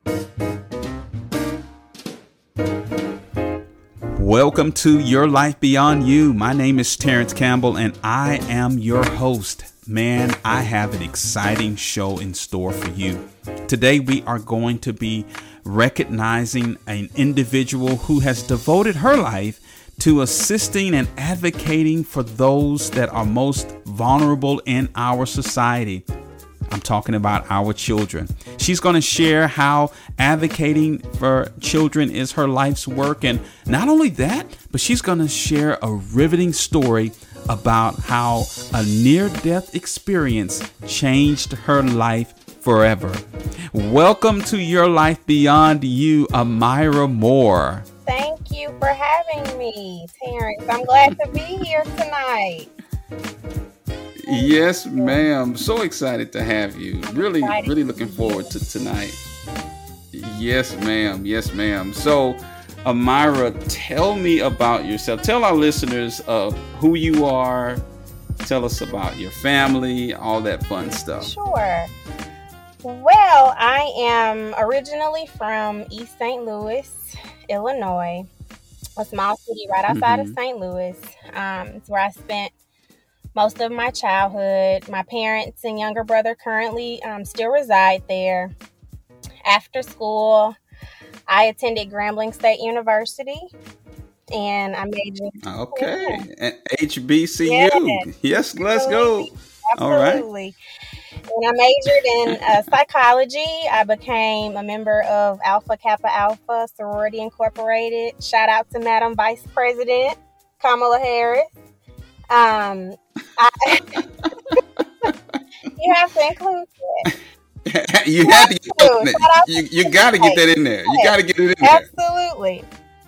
Welcome to Your Life Beyond You. My name is Terrence Campbell and I am your host. Man, I have an exciting show in store for you. Today we are going to be recognizing an individual who has devoted her life to assisting and advocating for those that are most vulnerable in our society. I'm talking about our children. She's going to share how advocating for children is her life's work. And not only that, but she's going to share a riveting story about how a near-death experience changed her life forever. Welcome to Your Life Beyond You, Amira Moore. Thank you for having me, Terrence. I'm glad to be here tonight. Yes, ma'am. So excited to have you. Really looking forward to tonight. Yes, ma'am. Yes, ma'am. So, Amira, tell me about yourself. Tell our listeners who you are. Tell us about your family, all that fun stuff. Sure. Well, I am originally from East St. Louis, Illinois, a small city right outside of St. Louis. It's where I spent most of my childhood. My parents and younger brother currently still reside there. After school, I attended Grambling State University, and I majored. Okay, HBCU. Yes, let's go. Absolutely. All right. And I majored in psychology. I became a member of Alpha Kappa Alpha Sorority Incorporated. Shout out to Madam Vice President Kamala Harris. You have to include that. You have to get that in there. You got to get that in there. You got to get it in there. Absolutely.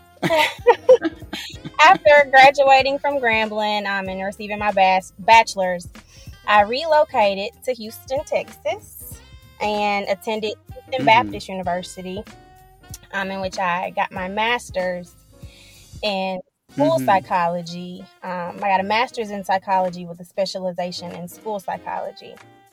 After graduating from Grambling and receiving my bachelor's, I relocated to Houston, Texas, and attended Houston Baptist University, in which I got my master's in school psychology. I got a master's in psychology with a specialization in school psychology.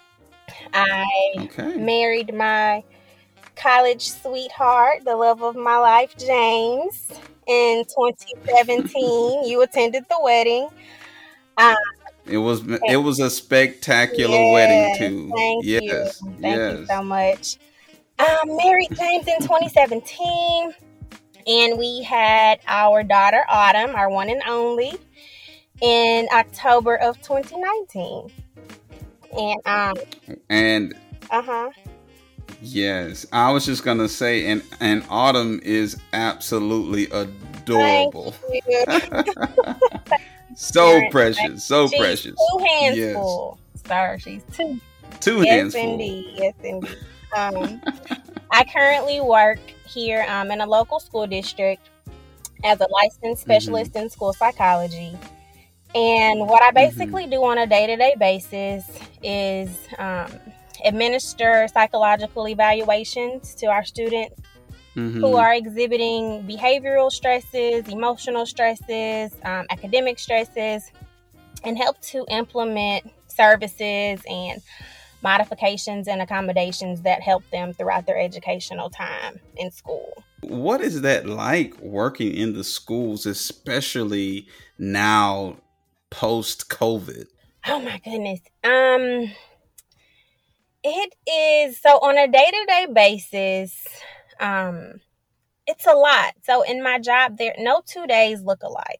I married my college sweetheart, the love of my life, James, in 2017. You attended the wedding. It was a spectacular wedding too. Thank you so much. Married James in 2017. And we had our daughter, Autumn, our one and only, in October of 2019. And yes, I was just gonna say, and Autumn is absolutely adorable. Thank you. So precious, so she's precious. 2 hands full. Sir, she's two hands full. Indeed. Yes, indeed. I currently work here in a local school district as a licensed specialist in school psychology. And what I basically do on a day-to-day basis is administer psychological evaluations to our students who are exhibiting behavioral stresses, emotional stresses, academic stresses, and help to implement services and modifications and accommodations that help them throughout their educational time in school. What is that like working in the schools, especially now post-COVID? Oh my goodness. It is, so on a day-to-day basis, it's a lot. So in my job, there no 2 days look alike.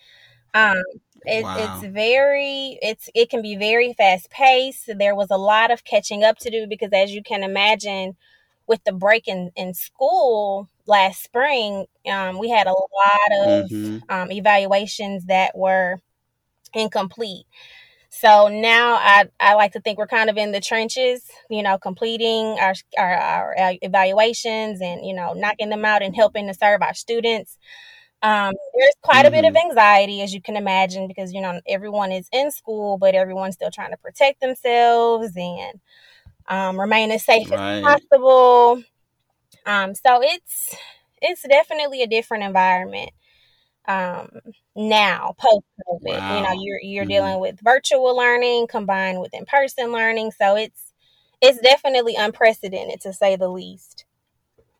It can be very fast paced. There was a lot of catching up to do because, as you can imagine, with the break in school last spring, we had a lot of evaluations that were incomplete. So now I like to think we're kind of in the trenches, completing our evaluations and, knocking them out and helping to serve our students. There's quite a bit of anxiety, as you can imagine, because, everyone is in school, but everyone's still trying to protect themselves and remain as safe as possible. So it's definitely a different environment. Now post-COVID, Wow. you're dealing with virtual learning combined with in-person learning. So it's definitely unprecedented, to say the least.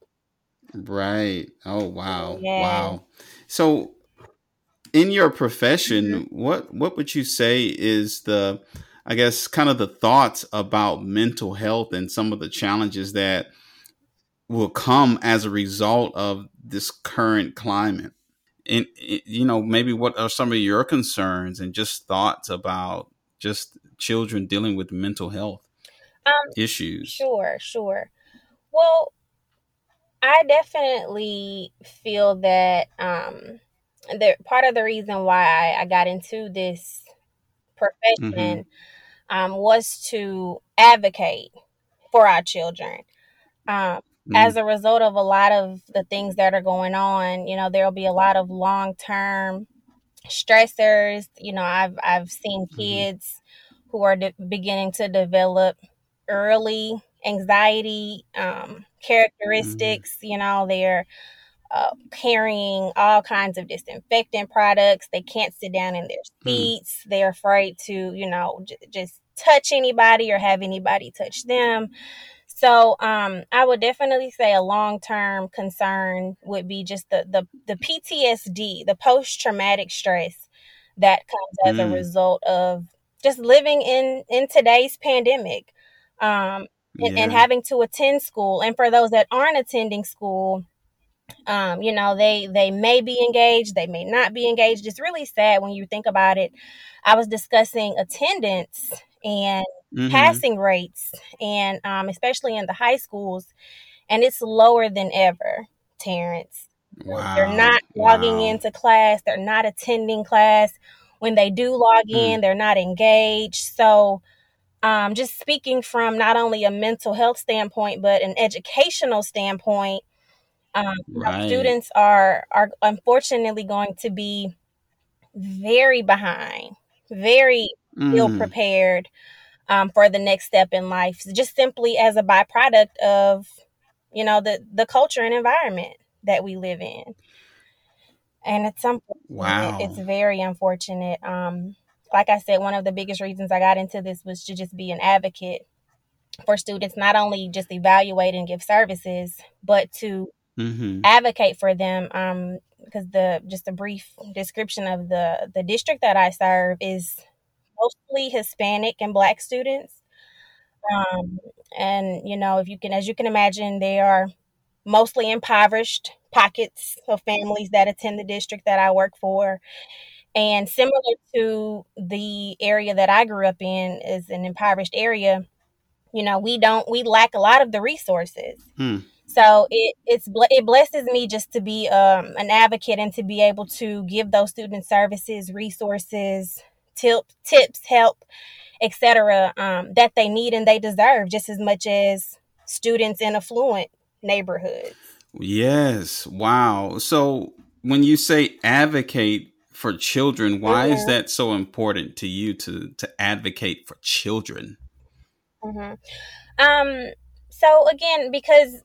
Right. Oh, wow. Yes. Wow. So, in your Mhm. profession, what would you say is the, I guess, kind of the thoughts about mental health and some of the challenges that will come as a result of this current climate? And maybe what are some of your concerns and just thoughts about just children dealing with mental health Um, issues? sure, sure. Well, I definitely feel that part of the reason why I got into this Mm-hmm. profession was to advocate for our children. Um, as Mm, a result of a lot of the things that are going on, there'll be a lot of long term stressors. I've seen mm-hmm. kids who are beginning to develop early anxiety Mm-hmm. characteristics. They're carrying all kinds of disinfectant products. They can't sit down in their Mm, seats. They're afraid to, just touch anybody or have anybody touch them. So I would definitely say a long term concern would be just the PTSD, the post traumatic stress that comes as a mm, result of just living in today's pandemic, um, and yeah. having to attend school. And for those that aren't attending school, they may be engaged, they may not be engaged. It's really sad when you think about it. I was discussing attendance and Mm-hmm. passing rates, and especially in the high schools, and it's lower than ever, Terrence. They're Wow. not logging Wow. into class, they're not attending class. When they do log in, Mm, they're not engaged. So just speaking from not only a mental health standpoint but an educational standpoint, right. students are unfortunately going to be very behind, very ill Mm, prepared for the next step in life, just simply as a byproduct of the culture and environment that we live in. And it's unfortunate. It's wow. very unfortunate. Like I said, one of the biggest reasons I got into this was to just be an advocate for students, not only just evaluate and give services, but to Mm-hmm. advocate for them. Because the just a brief description of the district that I serve is mostly Hispanic and Black students. Um, and if you can, as you can imagine, they are mostly impoverished pockets of families that attend the district that I work for. And similar to the area that I grew up in is an impoverished area. We lack a lot of the resources. Mm, So it blesses me just to be an advocate and to be able to give those students services, resources, tips, help, etc. That they need and they deserve just as much as students in affluent neighborhoods. yes. Wow. So, when you say advocate for children, why is Hmm. that so important to you to advocate for children? Hmm. Um, so again, because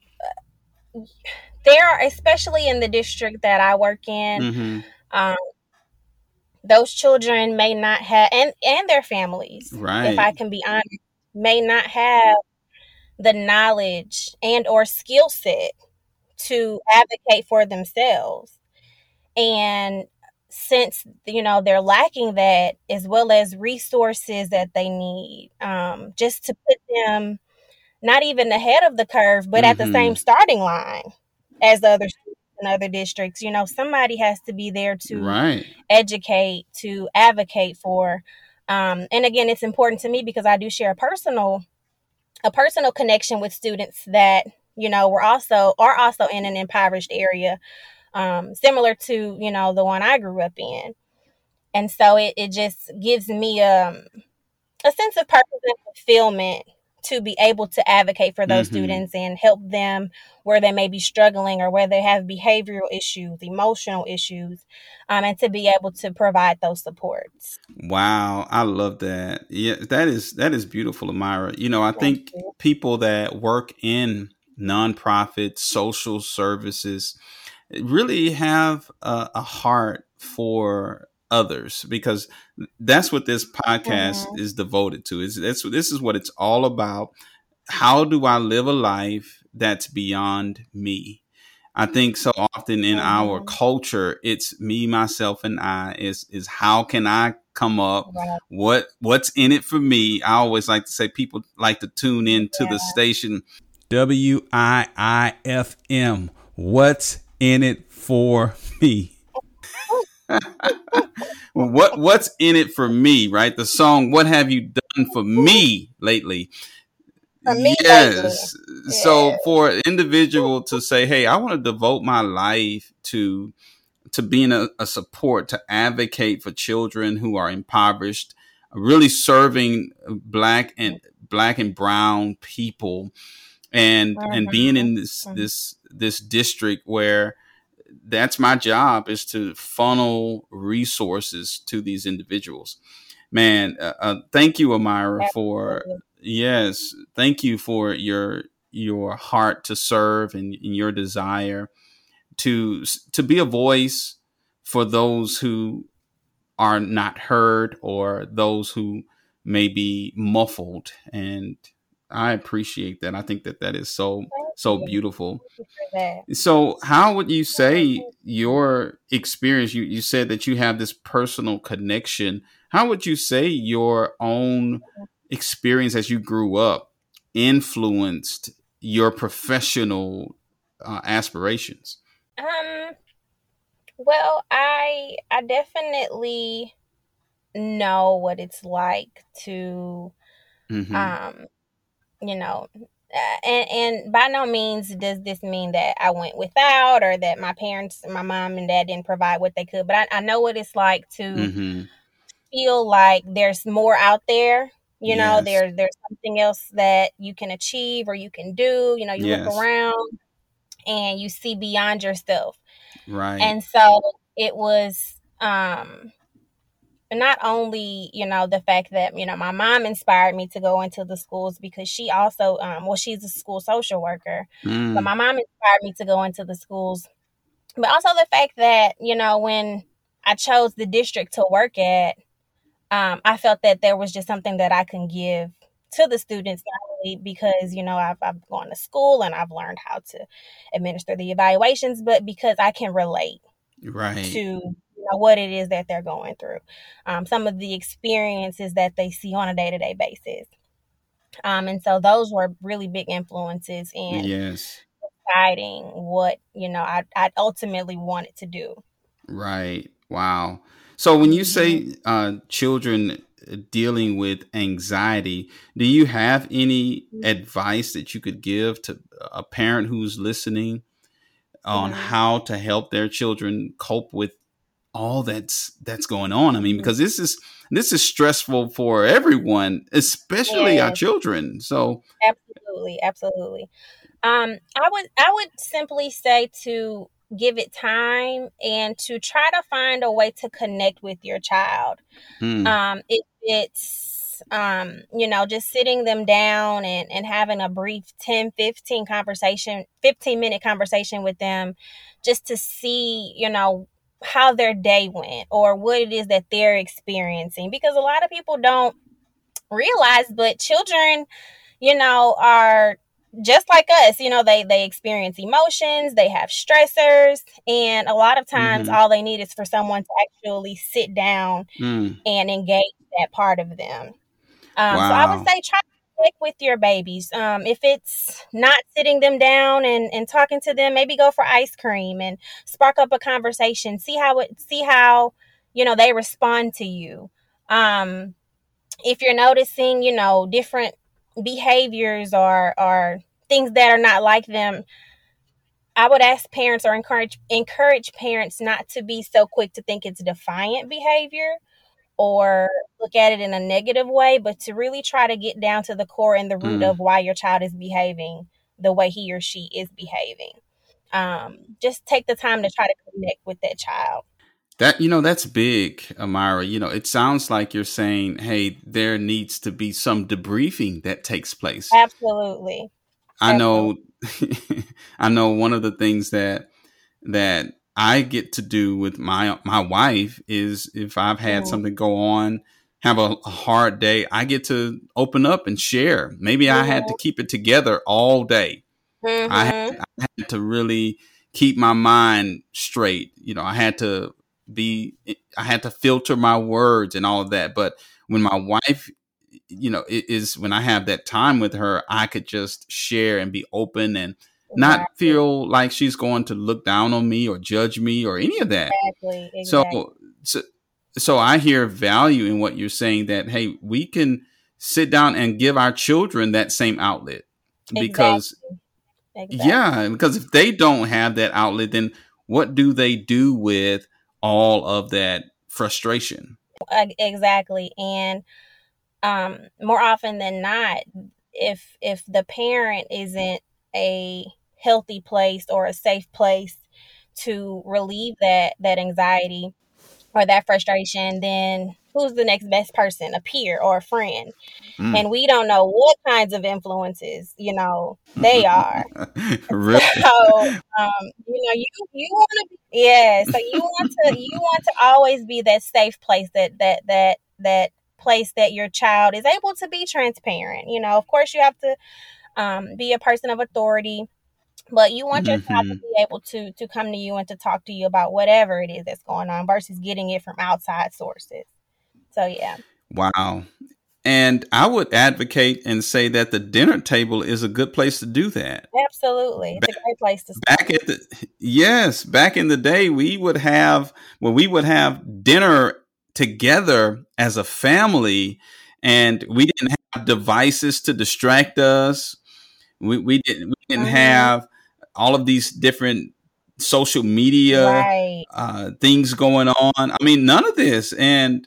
there are, especially in the district that I work in, Mm-hmm. um, those children may not have, and their families, if I Right. can be honest, may not have the knowledge and or skill set to advocate for themselves. And since they're lacking that, as well as resources that they need, just to put them not even ahead of the curve, but at the same Mm-hmm. starting line as the other students in other districts. Somebody has to be there to Right. educate, to advocate for. And again, it's important to me because I do share a personal connection with students that are also in an impoverished area, similar to the one I grew up in. And so it just gives me a sense of purpose and fulfillment to be able to advocate for those Mm-hmm. students and help them where they may be struggling or where they have behavioral issues, emotional issues, and to be able to provide those supports. Wow, I love that. Yeah, that is beautiful, Amira. I Thank think you. people that work in nonprofit social services really have a heart for others, because that's what this podcast Hmm. is devoted to. This is what it's all about. How do I live a life that's beyond me? I think so often in our Mm-hmm. culture, it's me, myself, and I. Is how can I come up? Right. What's in it for me? I always like to say people like to tune in to the Yeah. station WIIFM. What's in it for me? Well, what's in it for me, right? The song "What Have You Done for Me Lately?" For me lately. Yes. Yeah. So for an individual to say, "Hey, I want to devote my life to being a support, to advocate for children who are impoverished, really serving black and brown people, and being Mm-hmm. in this district where that's my job is to funnel resources to these individuals." Man, thank you, Amira, for Absolutely. yes, thank you for your heart to serve and your desire to be a voice for those who are not heard or those who may be muffled. And I appreciate that. I think that that is Thank so you. beautiful. Thank you for that. So how would you Oh, say thank you. your experience, you said that you have this personal connection, how would you say your own experience as you grew up influenced your professional aspirations? Um, well, I definitely know what it's like to Mm-hmm. um, you know, and by no means does this mean that I went without or that my parents, my mom and dad didn't provide what they could, but I know what it's like to Mm-hmm. feel like there's more out there. You know, Yes. there's something else that you can achieve or you can do. You know, you look Yes. around and you see beyond yourself. Right. And so it was not only, the fact that, my mom inspired me to go into the schools because she also well, she's a school social worker. But Mm. my mom inspired me to go into the schools. But also the fact that, when I chose the district to work at, I felt that there was just something that I can give to the students, not only because, I've gone to school and I've learned how to administer the evaluations, but because I can relate to, Right. what it is that they're going through, some of the experiences that they see on a day-to-day basis. And so those were really big influences in Yes. guiding what, I ultimately wanted to do. Right. Wow. So when you Hmm. say children dealing with anxiety, do you have any advice that you could give to a parent who's listening on Hmm. how to help their children cope with all that's going on? I mean, Hmm. because this is stressful for everyone, especially our Yes, children. So, absolutely, absolutely. I would simply say to give it time and to try to find a way to connect with your child. hmm, If it's, just sitting them down and having a brief 15-minute conversation with them just to see, how their day went or what it is that they're experiencing. Because a lot of people don't realize, but children, are just like us. They experience emotions, they have stressors, and a lot of times hmm, all they need is for someone to actually sit down hmm. and engage that part of them. So I would Wow. say try to connect with your babies. If it's not sitting them down and talking to them, maybe go for ice cream and spark up a conversation. See how they respond to you. Um, if you're noticing, different behaviors or things that are not like them, I would ask parents or encourage parents not to be so quick to think it's defiant behavior or look at it in a negative way, but to really try to get down to the core and the root Mm. of why your child is behaving the way he or she is behaving. Just take the time to try to connect with that child. That that's big, Amira. It sounds like you're saying, "Hey, there needs to be some debriefing that takes place." Absolutely. I Absolutely. know, I know one of the things that I get to do with my wife is if I've had Mm-hmm. something go on, have a hard day, I get to open up and share. Maybe I had to Mm-hmm. keep it together all day. I Mm-hmm. had to really keep my mind straight. I had to filter my words and all of that. But when my wife, when I have that time with her, I could just share and be open and not Right. feel like she's going to look down on me or judge me or any of that. Exactly. So, Exactly. so, so I hear value in what you're saying, that, hey, we can sit down and give our children that same outlet, because Exactly. Exactly. yeah, because if they don't have that outlet, then what do they do with all of that frustration? Exactly. And more often than not, if the parent isn't a healthy place or a safe place to relieve that anxiety or that frustration, then who's the next best person? A peer or a friend? Mm. And we don't know what kinds of influences, they are. Really? So, you want to be, yeah. So you want to always be that safe place, that place that your child is able to be transparent. Of course, you have to be a person of authority, but you want your child to Hmm. be able to come to you and to talk to you about whatever it is that's going on versus getting it from outside sources. So yeah, Wow. And I would advocate and say that the dinner table is a good place to do that. absolutely, it's a great place to start. Back at the Yes, back in the day, we would have dinner together as a family, and we didn't have devices to distract us. We didn't Hmm. have all of these different social media Right. things going on. I mean, none of this, and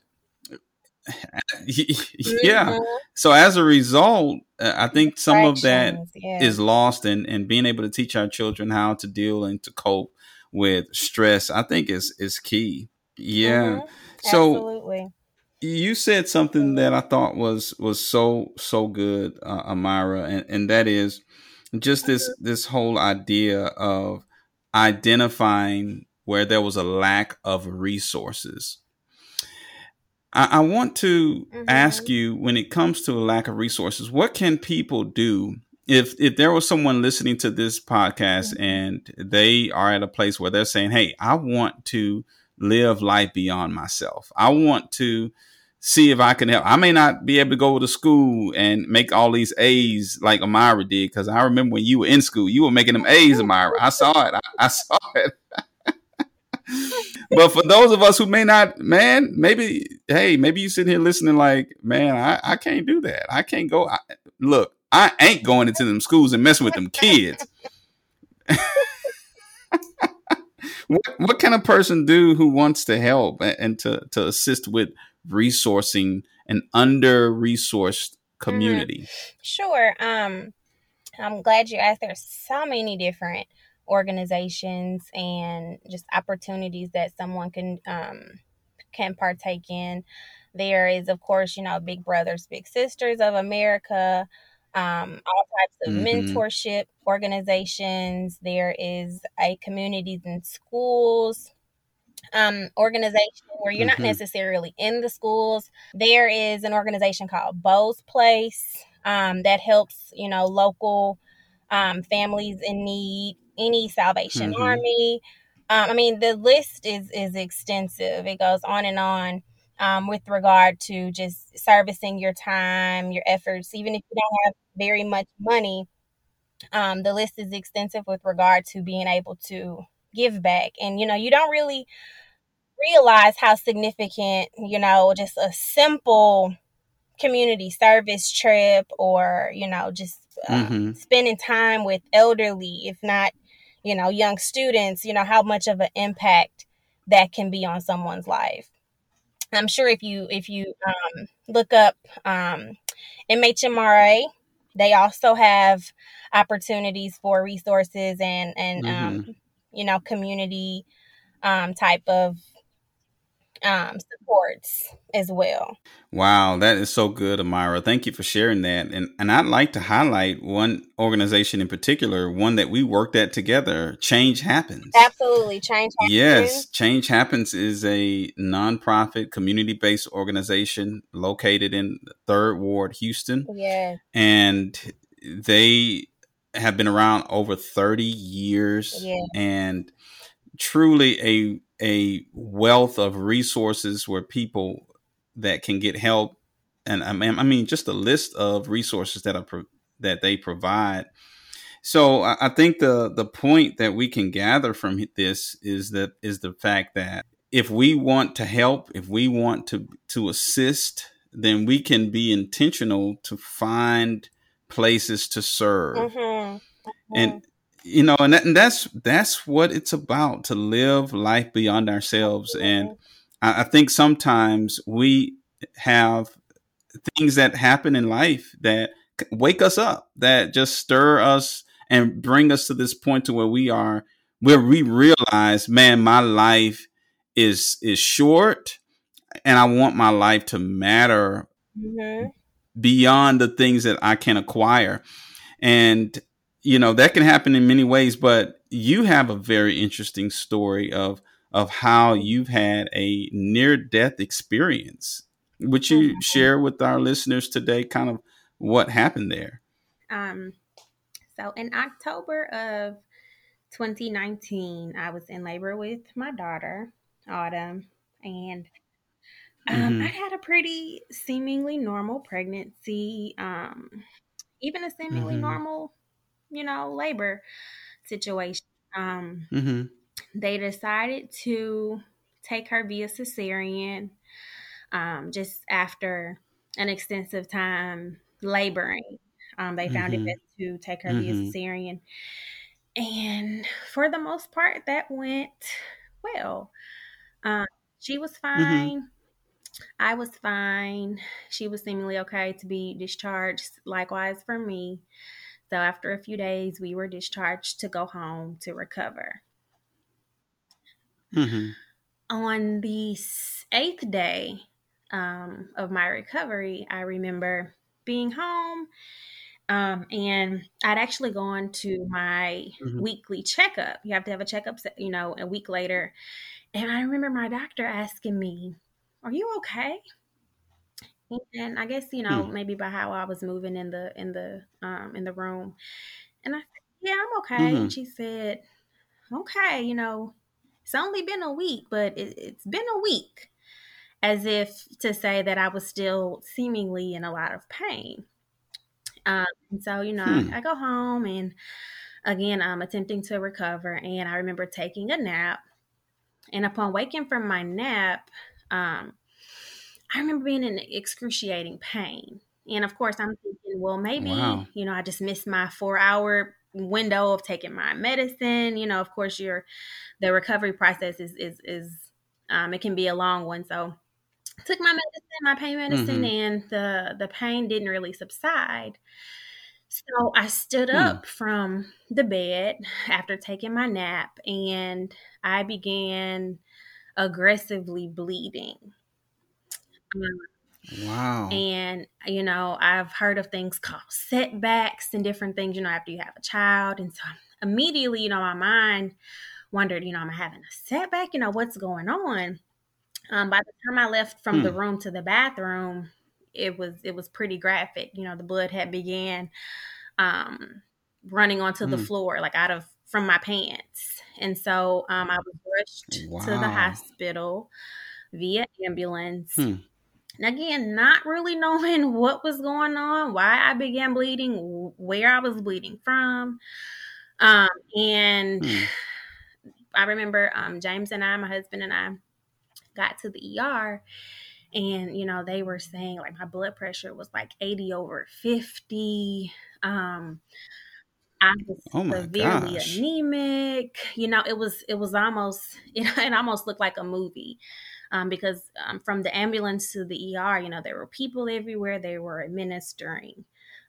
yeah. Hmm. So as a result, I think some of that Distractions. Yeah. is lost, and being able to teach our children how to deal and to cope with stress, I think is key. Yeah. Hmm. So Absolutely. you said something that I thought was so good, Amira, and that is just this whole idea of identifying where there was a lack of resources. I want to ask Hmm. you, when it comes to a lack of resources, what can people do if there was someone listening to this podcast Hmm. and they are at a place where they're saying, "Hey, I want to live life beyond myself. I want to see if I can help. I may not be able to go to school and make all these A's like Amira did, because I remember when you were in school, you were making them A's, Amira. I saw it. I saw it. But for those of us who may not, man, maybe you sitting here listening like, man, I can't do that. I can't go. Look, I ain't going into them schools and messing with them kids. What can a person do who wants to help and to assist with resourcing an under resourced Hmm. community? Sure. I'm glad you asked. There's so many different organizations and just opportunities that someone can partake in. There is, of course, Big Brothers Big Sisters of America, all types of Mm-hmm. mentorship organizations. There is a communities in schools organization where you're not Mm-hmm. necessarily in the schools. There is an organization called Bo's Place that helps, local families in need, any Salvation Mm-hmm. Army. I mean, the list is extensive. It goes on and on with regard to just servicing your time, your efforts, even if you don't have very much money. The list is extensive with regard to being able to give back. And, you don't really realize how significant, just a simple community service trip or, just Mm-hmm. spending time with elderly, if not, young students, how much of an impact that can be on someone's life. I'm sure if you look up MHMRA, they also have opportunities for resources and Mm-hmm. community type of supports as well. Wow, that is so good, Amira. Thank you for sharing that. And I'd like to highlight one organization in particular, one that we worked at together, Change Happens. Absolutely, change Yes, happens. Change Happens is a nonprofit community-based organization located in the Third Ward, Houston. Yes. And they have been around over 30 years, Yeah. and truly a wealth of resources where people that can get help. And I mean, just a list of resources that they provide. So I think the point that we can gather from this is the fact that if we want to help, if we want to assist, then we can be intentional to find places to serve. Mhm. Mhm. And and that's what it's about, to live life beyond ourselves. And Mhm. I think sometimes we have things that happen in life that wake us up, that just stir us and bring us to this point to where we realize, man, my life is short, and I want my life to matter Mhm. beyond the things that I can acquire. And that can happen in many ways, but you have a very interesting story of how you've had a near death experience. Would you Mhm. share with our listeners today kind of what happened there? Um, so in October of 2019, I was in labor with my daughter, Autumn, and I Mm-hmm. had a pretty seemingly normal pregnancy, even a seemingly Mm-hmm. normal, labor situation. Um, Mm-hmm. they decided to take her via cesarean, just after an extensive time laboring. They found it Mm-hmm. best to take her via Mm-hmm. cesarean. And for the most part, that went well. Um, she was Mm-hmm. fine. I was fine. She was seemingly okay to be discharged. Likewise for me. So after a few days, we were discharged to go home to recover. Mm-hmm. On the eighth day of my recovery, I remember being home, and I'd actually gone to my Mm-hmm. weekly checkup. You have to have a checkup, a week later. And I remember my doctor asking me, "Are you okay?" And I guess, maybe by how I was moving in the room. And I said, "Yeah, I'm okay." And Mm-hmm. she said, "Okay, it's only been a week, but it's been a week." As if to say that I was still seemingly in a lot of pain. And so, Hmm. I go home, and again, I'm attempting to recover. And I remember taking a nap. And upon waking from my nap, um, I remember being in excruciating pain. And of course, I'm thinking, well, maybe, Wow. I just missed my 4 hour window of taking my medicine. Of course, the recovery process is it can be a long one. So took my medicine, my pain medicine, Mm-hmm. and the pain didn't really subside. So I stood Hmm. up from the bed after taking my nap, and I began aggressively bleeding. Wow. And, I've heard of things called setbacks and different things, after you have a child. And so immediately, my mind wondered, am I having a setback? What's going on? By the time I left from the Hmm. room to the bathroom, it was pretty graphic. The blood had began um, running onto the Hmm. floor, like out of from my pants. And so I was rushed to the Wow. hospital via ambulance. Hmm. And again, not really knowing what was going on, why I began bleeding, where I was bleeding from. And Hmm. I remember James and I, my husband and I, got to the ER, and they were saying like my blood pressure was like 80 over 50. I was Oh my severely gosh. anemic. It was almost it almost looked like a movie, because from the ambulance to the ER, there were people everywhere. They were administering,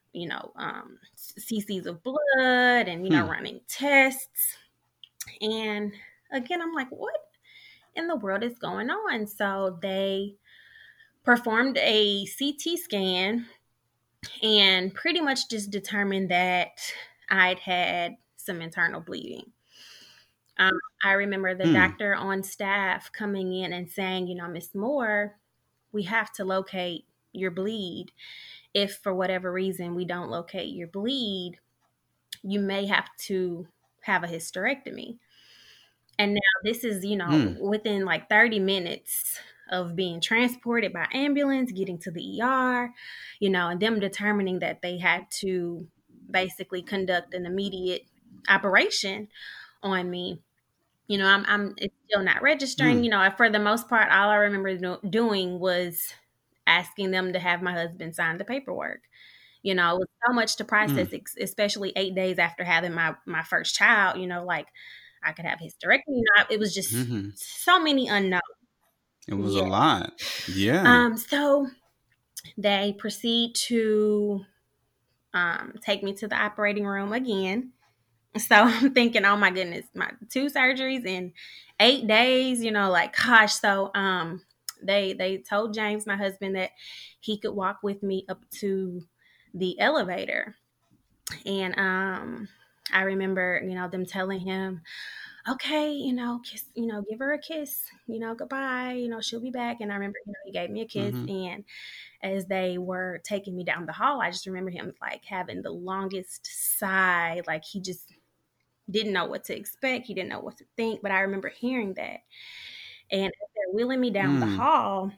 cc's of blood, and Hmm. running tests. And again, I'm like, what in the world is going on? So they performed a CT scan and pretty much just determined that I'd had some internal bleeding. I remember the Hmm. doctor on staff coming in and saying, Miss Moore, we have to locate your bleed. If for whatever reason we don't locate your bleed, you may have to have a hysterectomy. And now this is, within like 30 minutes of being transported by ambulance, getting to the ER, and them determining that they had to basically conduct an immediate operation on me. I'm it's still not registering. For the most part, all I remember doing was asking them to have my husband sign the paperwork. It was so much to process, especially 8 days after having my first child. Like I could have hysterectomy. It was just so many unknowns. It was a lot. Yeah. So they proceed to take me to the operating room again. So I'm thinking, oh my goodness, my 2 surgeries in 8 days, like gosh. So they told James, my husband, that he could walk with me up to the elevator. And I remember, them telling him, okay, kiss, give her a kiss, goodbye, she'll be back. And I remember, he gave me a kiss. And as they were taking me down the hall, I just remember him like having the longest sigh, like he just didn't know what to expect. He didn't know what to think. But I remember hearing that. And as they're wheeling me down the hall,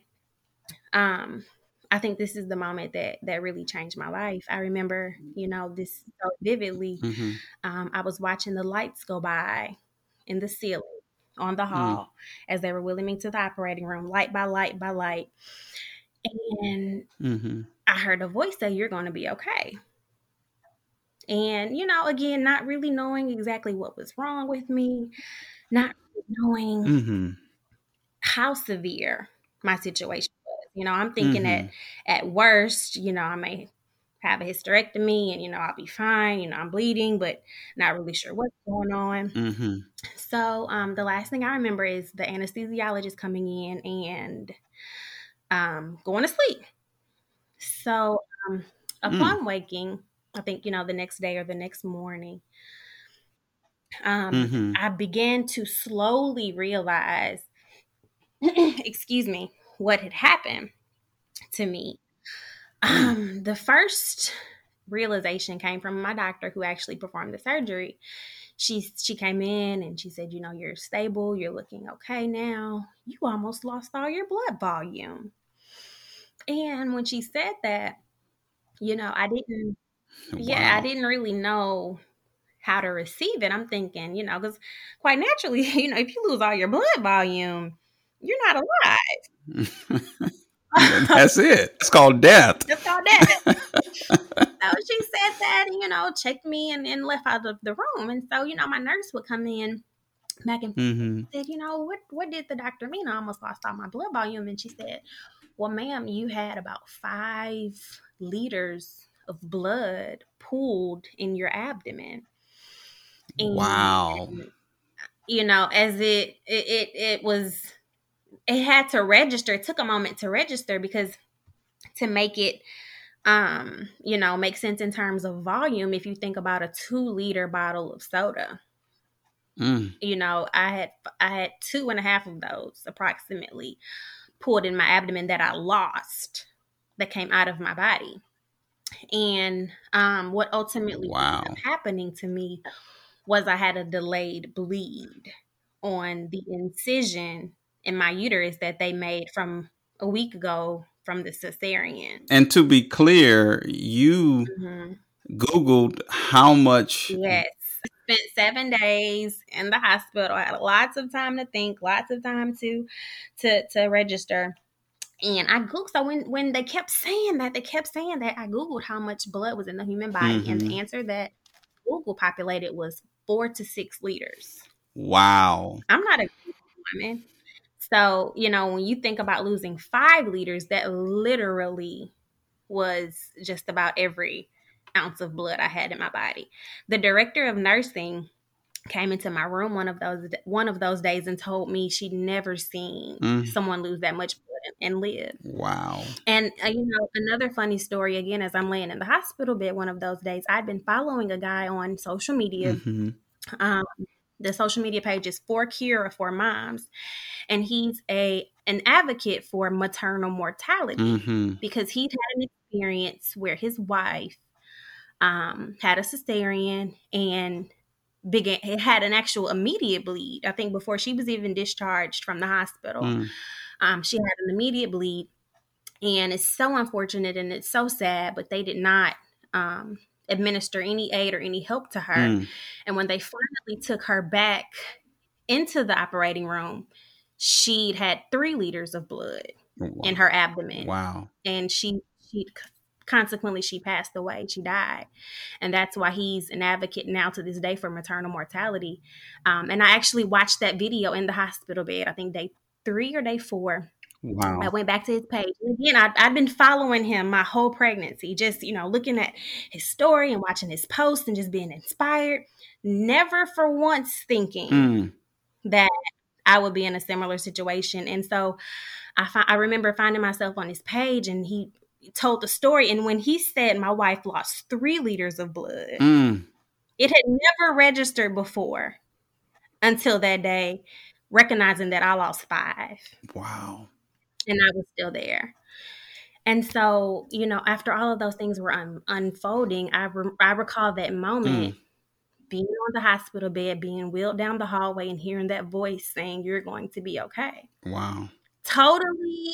I think this is the moment that really changed my life. I remember, this so vividly. I was watching the lights go by in the ceiling on the hall as they were wheeling me to the operating room, light by light by light. And I heard a voice say, "You're going to be okay." And, again, not really knowing exactly what was wrong with me, not really knowing how severe my situation was. I'm thinking that at worst, I may have a hysterectomy and, I'll be fine. I'm bleeding, but not really sure what's going on. So the last thing I remember is the anesthesiologist coming in and going to sleep. So upon waking, I think, the next day or the next morning, I began to slowly realize, excuse me, what had happened to me. The first realization came from my doctor who actually performed the surgery. She came in and she said, "You're stable. You're looking okay now. You almost lost all your blood volume." And when she said that, I didn't, I didn't really know how to receive it. I'm thinking, because quite naturally, if you lose all your blood volume, you're not alive. That's it. It's called death. It's called death. So she said that, and, checked me and left out of the room. And so, my nurse would come in back and said, what did the doctor mean? I almost lost all my blood volume. And she said, "Well, ma'am, you had about 5 liters of blood pooled in your abdomen." And, wow. As it was, it had to register. It took a moment to register because to make it, make sense in terms of volume, if you think about a 2-liter bottle of soda, I had 2.5 of those approximately pulled in my abdomen that I lost, that came out of my body. And what ultimately ended up happening to me was I had a delayed bleed on the incision in my uterus that they made from a week ago from the cesarean. And to be clear, you Googled how much. Yes. I spent 7 days in the hospital. I had lots of time to think, lots of time to register. And I Googled, so when they kept saying that, I Googled how much blood was in the human body. And the answer that Google populated was 4 to 6 liters. Wow. I'm not a woman. So, when you think about losing 5 liters, that literally was just about every ounce of blood I had in my body. The director of nursing came into my room one of those days and told me she'd never seen someone lose that much blood and live. Wow. And, another funny story, again, as I'm laying in the hospital bed one of those days, I'd been following a guy on social media. The social media page is For Cure for Moms. And he's an advocate for maternal mortality because he'd had an experience where his wife had a cesarean and it had an actual immediate bleed. I think before she was even discharged from the hospital, she had an immediate bleed. And it's so unfortunate and it's so sad, but they did not administer any aid or any help to her. And when they finally took her back into the operating room, she'd had 3 liters of blood in her abdomen. Wow. And she consequently, she passed away. She died. And that's why he's an advocate now to this day for maternal mortality. And I actually watched that video in the hospital bed, I think day 3 or day 4. Wow. I went back to his page. And again, I've been following him my whole pregnancy, just, looking at his story and watching his posts and just being inspired. Never for once thinking that I would be in a similar situation. And so I remember finding myself on his page, and he told the story. And when he said my wife lost 3 liters of blood, it had never registered before until that day, recognizing that I lost 5. Wow. And I was still there. And so, after all of those things were unfolding, I recall that moment, being on the hospital bed, being wheeled down the hallway and hearing that voice saying, "You're going to be okay." Wow. Totally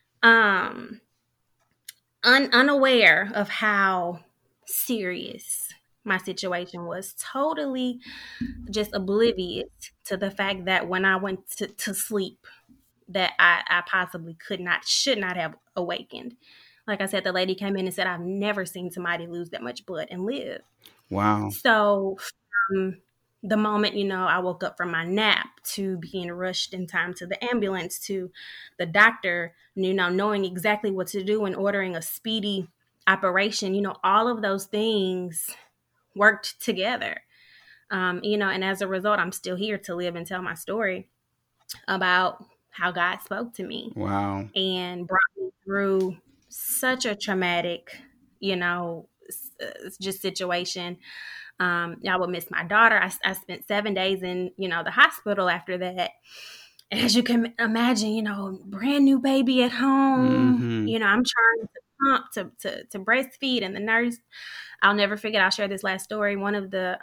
unaware of how serious my situation was. Totally just oblivious to the fact that when I went to sleep, that I possibly should not have awakened. Like I said, the lady came in and said, "I've never seen somebody lose that much blood and live." Wow. So the moment, I woke up from my nap to being rushed in time to the ambulance, to the doctor, knowing exactly what to do and ordering a speedy operation, all of those things worked together. And as a result, I'm still here to live and tell my story about how God spoke to me. Wow. And brought me through such a traumatic, just situation. I would miss my daughter. I spent 7 days in, the hospital after that. As you can imagine, brand new baby at home. I'm trying to pump to breastfeed, and the nurse, I'll never forget. I'll share this last story. One of the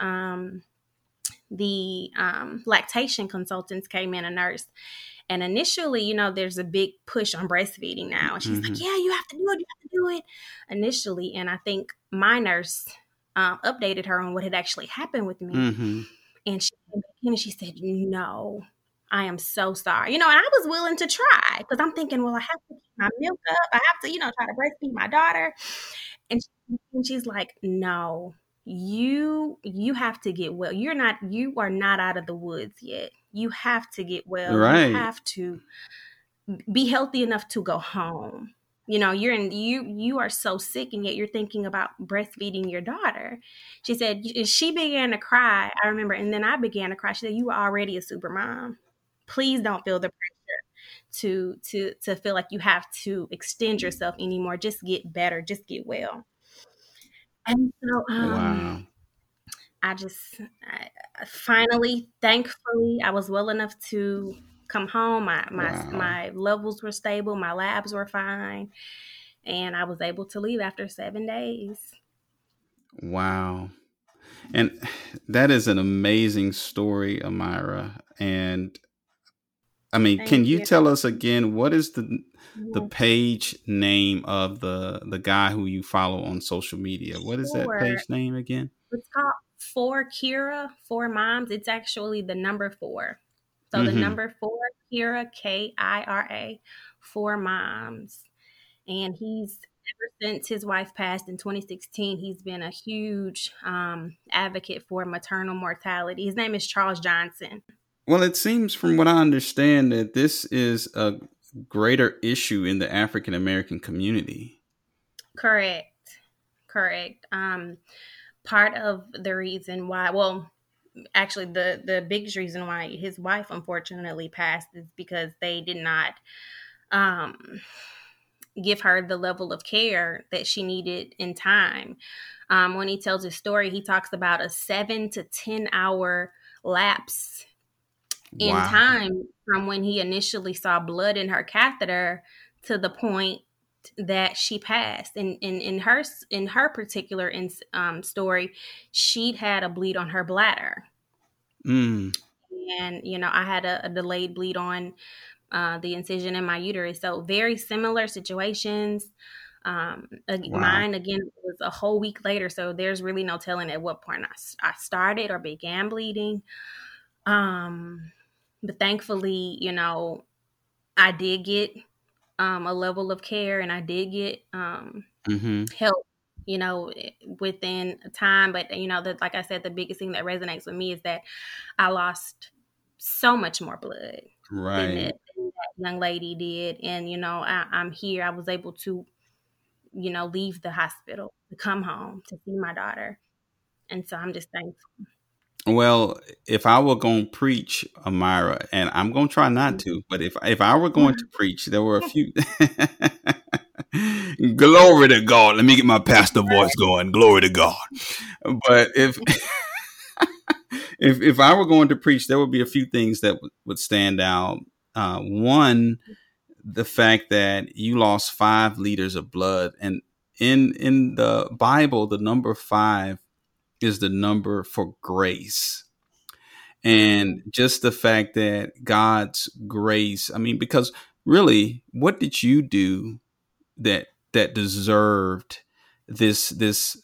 lactation consultants came in, a nurse. And initially, there's a big push on breastfeeding now. And she's like, "Yeah, you have to do it initially." And I think my nurse updated her on what had actually happened with me. And she came back in and she said, "No, I am so sorry." And I was willing to try, because I'm thinking, well, I have to keep my milk up. I have to, try to breastfeed my daughter. And she's like, "No, you have to get well. You are not out of the woods yet. You have to get well. Right. You have to be healthy enough to go home. You are so sick, and yet you're thinking about breastfeeding your daughter." She said, she began to cry. I remember, and then I began to cry. She said, "You are already a super mom. Please don't feel the pressure to feel like you have to extend yourself anymore. Just get better. Just get well." And so, Wow. I finally, thankfully, I was well enough to come home. My levels were stable. My labs were fine. And I was able to leave after 7 days. Wow. And that is an amazing story, Amira. And I mean, can you tell us again, what is the page name of the guy who you follow on social media? What is that page name again? It's called For Kira, 4 Moms. It's actually the number 4. So the number 4, Kira, Kira, 4 Moms. And he's, ever since his wife passed in 2016, he's been a huge advocate for maternal mortality. His name is Charles Johnson. Well, it seems from what I understand that this is a greater issue in the African American community. Correct. Part of the reason why, well, actually the biggest reason why his wife unfortunately passed is because they did not give her the level of care that she needed in time. When he tells his story, he talks about a 7 to 10 hour lapse in time from when he initially saw blood in her catheter to the point that she passed. And in her particular story, she'd had a bleed on her bladder. Mm. And, I had a delayed bleed on the incision in my uterus. So very similar situations. Wow. Mine, again, was a whole week later. So there's really no telling at what point I started or began bleeding. But thankfully, I did get a level of care, and I did get help, within time. But, like I said, the biggest thing that resonates with me is that I lost so much more blood than Right. that young lady did. And, I'm here. I was able to, leave the hospital to come home to see my daughter. And so I'm just thankful. Well, if I were going to preach, Amira, and I'm going to try not to, but if I were going to preach, there were a few. Glory to God. Let me get my pastor voice going. Glory to God. But if I were going to preach, there would be a few things that would stand out. One, the fact that you lost 5 liters of blood, and in the Bible, the number 5 is the number for grace. And just the fact that God's grace, I mean, because really, what did you do that deserved this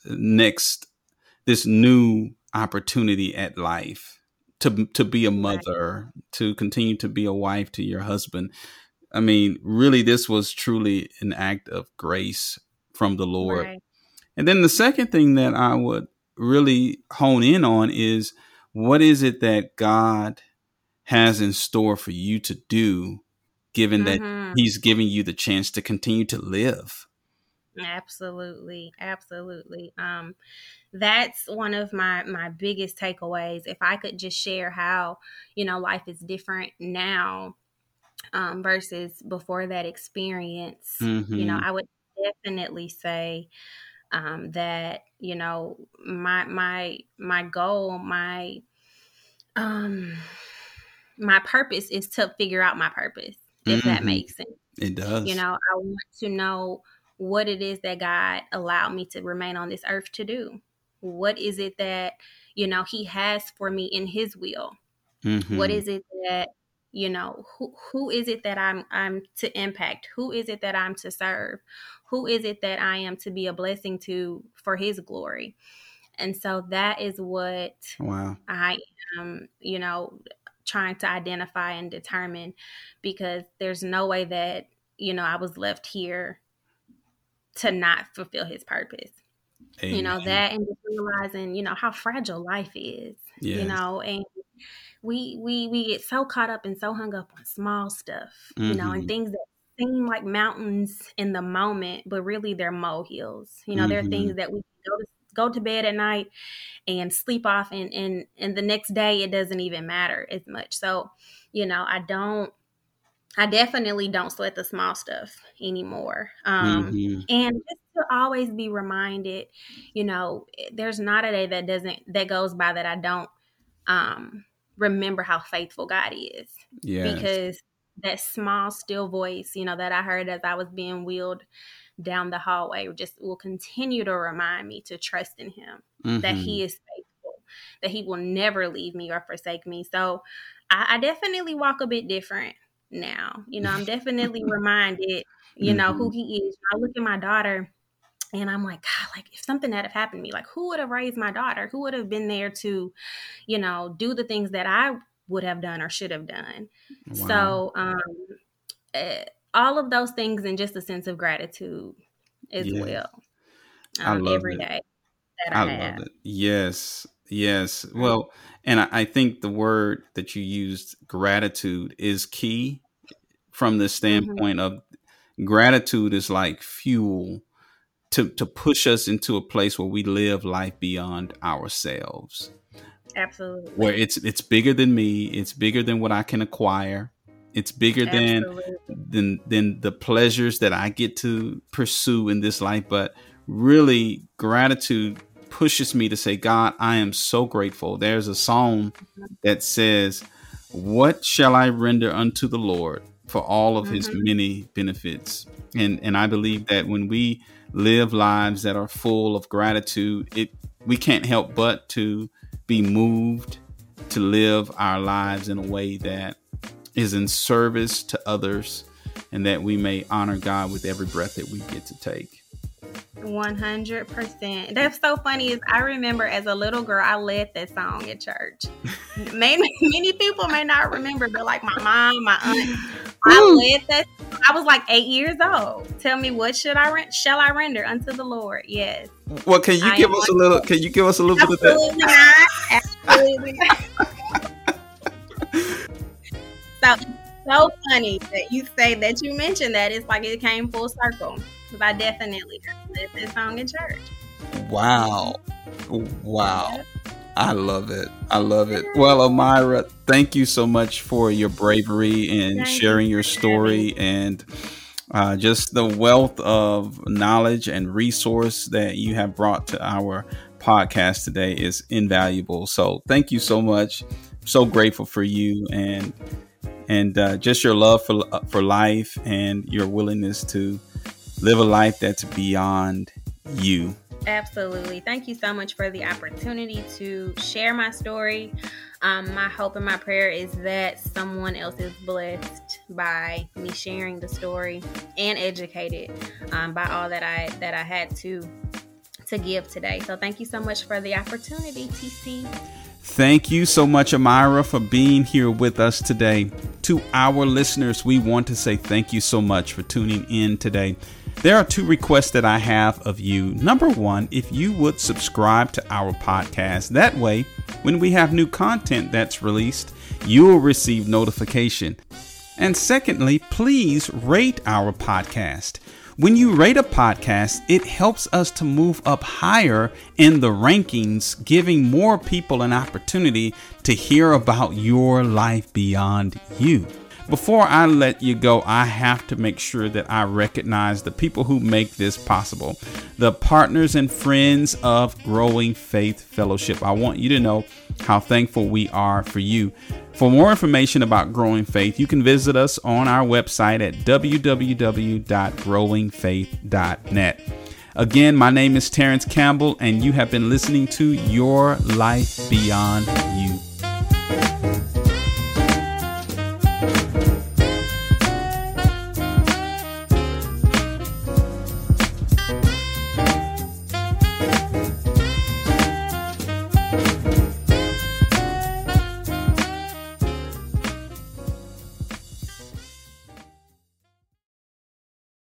new opportunity at life to be a mother, to continue to be a wife to your husband? I mean, really, this was truly an act of grace from the Lord. Right. And then the second thing that I would really hone in on is, what is it that God has in store for you to do, given that He's giving you the chance to continue to live? Absolutely. Absolutely. That's one of my biggest takeaways. If I could just share how, life is different now versus before that experience, I would definitely say that, my goal, my purpose is to figure out my purpose, if that makes sense. It does. I want to know what it is that God allowed me to remain on this earth to do. What is it that, He has for me in His will? What is it that, who is it that I'm to impact? Who is it that I'm to serve? Who is it that I am to be a blessing to for His glory? And so that is what I am, trying to identify and determine, because there's no way that, I was left here to not fulfill His purpose. Amen. That, and just realizing, how fragile life is, Yes. And we get so caught up and so hung up on small stuff, and things that seem like mountains in the moment, but really they're molehills. There are things that we go to bed at night and sleep off, and the next day it doesn't even matter as much. So, I definitely don't sweat the small stuff anymore. And just to always be reminded, there's not a day that goes by that I don't remember how faithful God is. Yes. Because that small, still voice, that I heard as I was being wheeled down the hallway just will continue to remind me to trust in Him, that He is faithful, that He will never leave me or forsake me. So I definitely walk a bit different now. I'm definitely reminded, who He is. I look at my daughter and I'm like, God, like if something had happened to me, like who would have raised my daughter? Who would have been there to, do the things that I would have done or should have done? Wow. So all of those things, and just a sense of gratitude as well. I love every it. day that I have. Love it. Yes. Yes. Well, and I think the word that you used, gratitude, is key from the standpoint of gratitude is like fuel to push us into a place where we live life beyond ourselves. Absolutely. Where it's bigger than me. It's bigger than what I can acquire. It's bigger than the pleasures that I get to pursue in this life. But really, gratitude pushes me to say, God, I am so grateful. There's a song that says, what shall I render unto the Lord for all of His many benefits? And I believe that when we live lives that are full of gratitude, we can't help but to be moved to live our lives in a way that is in service to others, and that we may honor God with every breath that we get to take. 100%. That's so funny. Is I remember as a little girl, I led that song at church. Many people may not remember, but like my mom, my aunt, I led that. I was like 8 years old. Tell me, what shall I render unto the Lord? Yes. Well, can you give us a little? Can you give us a little bit of that? Absolutely not. So funny that you say that you mentioned that. It's like it came full circle. Because I definitely led this song in church. Wow. I love it. Well, Amira, thank you so much for your bravery and sharing your story, and just the wealth of knowledge and resource that you have brought to our podcast today is invaluable. So thank you so much. I'm so grateful for you and just your love for life and your willingness to live a life that's beyond you. Absolutely. Thank you so much for the opportunity to share my story. My hope and my prayer is that someone else is blessed by me sharing the story and educated by all that I had to give today. So thank you so much for the opportunity, TC. Thank you so much, Amira, for being here with us today. To our listeners, we want to say thank you so much for tuning in today. There are 2 requests that I have of you. Number 1, if you would subscribe to our podcast. That way, when we have new content that's released, you will receive notification. And secondly, please rate our podcast. When you rate a podcast, it helps us to move up higher in the rankings, giving more people an opportunity to hear about your life beyond you. Before I let you go, I have to make sure that I recognize the people who make this possible, the partners and friends of Growing Faith Fellowship. I want you to know how thankful we are for you. For more information about Growing Faith, you can visit us on our website at www.growingfaith.net. Again, my name is Terrence Campbell, and you have been listening to Your Life Beyond You.